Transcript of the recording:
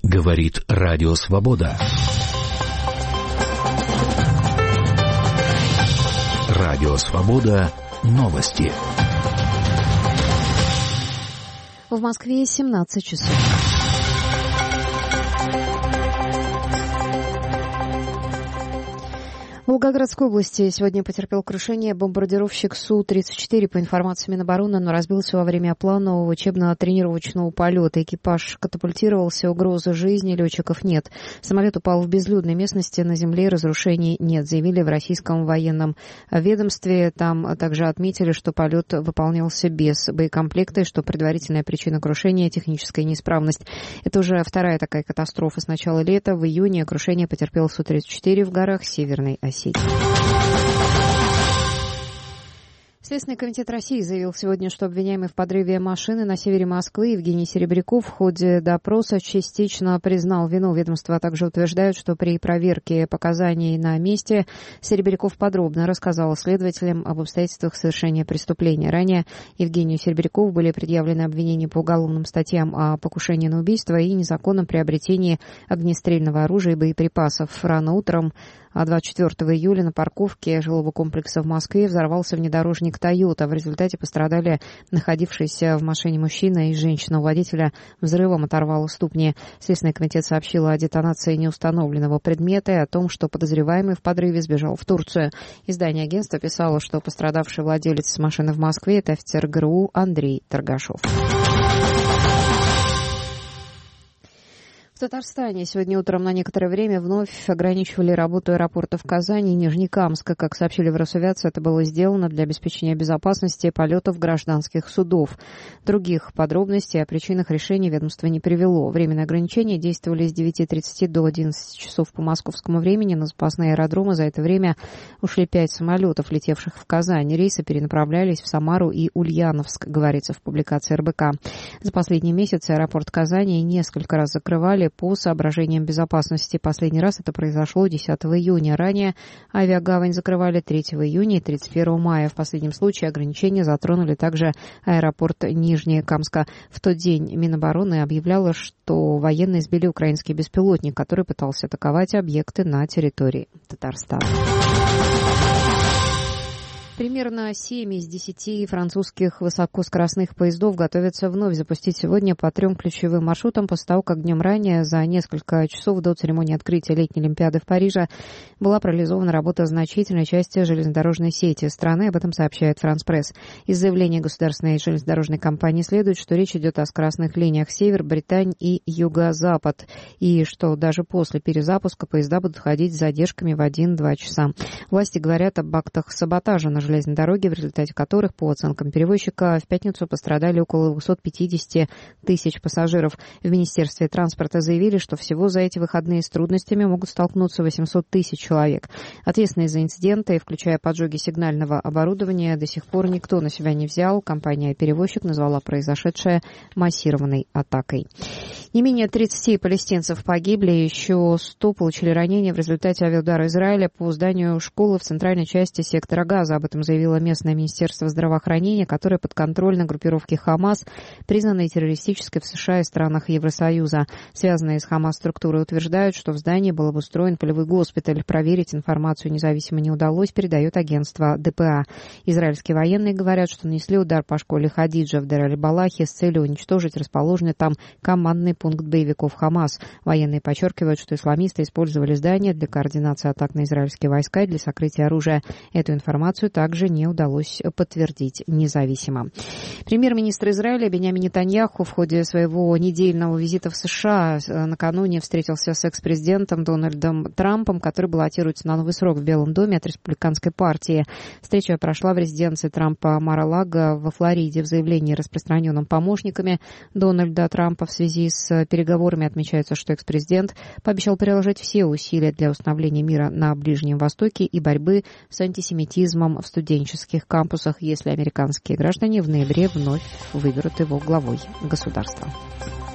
Говорит Радио Свобода. Радио Свобода. Новости. В Москве 17 часов. В Волгоградской области сегодня потерпел крушение бомбардировщик Су-34. По информации Минобороны, он разбился во время планового учебно-тренировочного полета. Экипаж катапультировался, угрозы жизни летчиков нет. Самолет упал в безлюдной местности, на земле разрушений нет, заявили в российском военном ведомстве. Там также отметили, что полет выполнялся без боекомплекта, и что предварительная причина крушения — техническая неисправность. Это уже вторая такая катастрофа с начала лета. В июне крушение потерпел Су-34 в горах Северной Осетии. Следственный комитет России заявил сегодня, что обвиняемый в подрыве машины на севере Москвы Евгений Серебряков в ходе допроса частично признал вину. Ведомство также утверждает, что при проверке показаний на месте Серебряков подробно рассказал следователям об обстоятельствах совершения преступления. Ранее Евгению Серебрякову были предъявлены обвинения по уголовным статьям о покушении на убийство и незаконном приобретении огнестрельного оружия и боеприпасов. Рано утром 24 июля на парковке жилого комплекса в Москве взорвался внедорожник «Тойота». В результате пострадали находившиеся в машине мужчина и женщина. У водителя взрывом оторвало ступни. Следственный комитет сообщил о детонации неустановленного предмета и о том, что подозреваемый в подрыве сбежал в Турцию. Издание агентства писало, что пострадавший владелец машины в Москве — это офицер ГРУ Андрей Торгашов. В Татарстане сегодня утром на некоторое время вновь ограничивали работу аэропортов Казани и Нижнекамска. Как сообщили в Росавиации, это было сделано для обеспечения безопасности полетов гражданских судов. Других подробностей о причинах решения ведомство не привело. Временные ограничения действовали с 9:30 до 11 часов по московскому времени. На запасные аэродромы за это время ушли 5 самолетов, летевших в Казань. Рейсы перенаправлялись в Самару и Ульяновск, говорится в публикации РБК. За последние месяцы аэропорт Казани несколько раз закрывали по соображениям безопасности. Последний раз это произошло 10 июня. Ранее авиагавань закрывали 3 июня и 31 мая. В последнем случае ограничения затронули также аэропорт Нижнекамска. В тот день Минобороны объявляла, что военные сбили украинский беспилотник, который пытался атаковать объекты на территории Татарстана. Примерно 7 из 10 французских высокоскоростных поездов готовятся вновь запустить сегодня по 3 ключевым маршрутам после того, как днем ранее, за несколько часов до церемонии открытия летней Олимпиады в Париже, была парализована работа значительной части железнодорожной сети страны. Об этом сообщает France Press. Из заявления государственной железнодорожной компании следует, что речь идет о скоростных линиях Север, Британь и Юго-Запад, и что даже после перезапуска поезда будут ходить с задержками в 1-2 часа. Власти говорят об актах саботажа на железной дороге, в результате которых, по оценкам перевозчика, в пятницу пострадали около 250 тысяч пассажиров. В Министерстве транспорта заявили, что всего за эти выходные с трудностями могут столкнуться 800 тысяч человек. Ответственность за инциденты, включая поджоги сигнального оборудования, до сих пор никто на себя не взял. Компания-перевозчик назвала произошедшее массированной атакой. Не менее 30 палестинцев погибли, еще 100 получили ранения в результате авиаудара Израиля по зданию школы в центральной части сектора Газа. Об этом заявило местное министерство здравоохранения, которое подконтрольно группировке «Хамас», признанной террористической в США и странах Евросоюза. Связанные с «Хамас» структуры утверждают, что в здании был обустроен полевой госпиталь. Проверить информацию независимо не удалось, передает агентство ДПА. Израильские военные говорят, что нанесли удар по школе Хадиджа в Дер-аль-Балахе с целью уничтожить расположенный там командный пункт боевиков «Хамас». Военные подчеркивают, что исламисты использовали здание для координации атак на израильские войска и для сокрытия оружия. Эту информацию также не удалось подтвердить независимо. Премьер-министр Израиля Биньямин Нетаньяху в ходе своего недельного визита в США накануне встретился с экс-президентом Дональдом Трампом, который баллотируется на новый срок в Белом доме от республиканской партии. Встреча прошла в резиденции Трампа Мар-а-Лаго во Флориде. В заявлении, распространенном помощниками Дональда Трампа в связи с переговорами, отмечается, что экс-президент пообещал приложить все усилия для установления мира на Ближнем Востоке и борьбы с антисемитизмом в студенческих кампусах, если американские граждане в ноябре вновь выберут его главой государства.